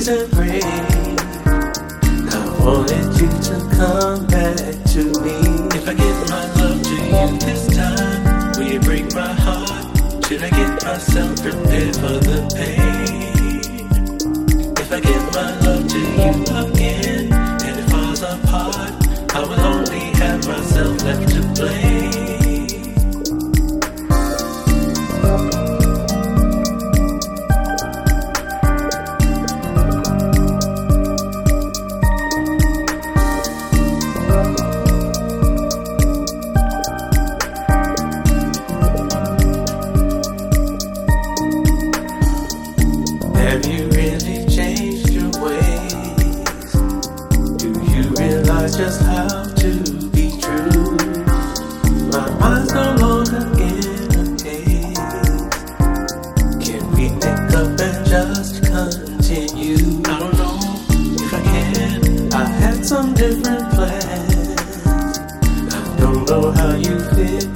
and pray. I wanted you to come back to me. If I give my love to you this time, will you break my heart? Should I get myself prepared for the pain? If I give my love to you again and it falls apart, I will only have myself left to blame. Have you really changed your ways? Do you realize just how to be true? My mind's no longer in a haze. Can we pick up and just continue? I don't know if I can. I had some different plans. I don't know how you feel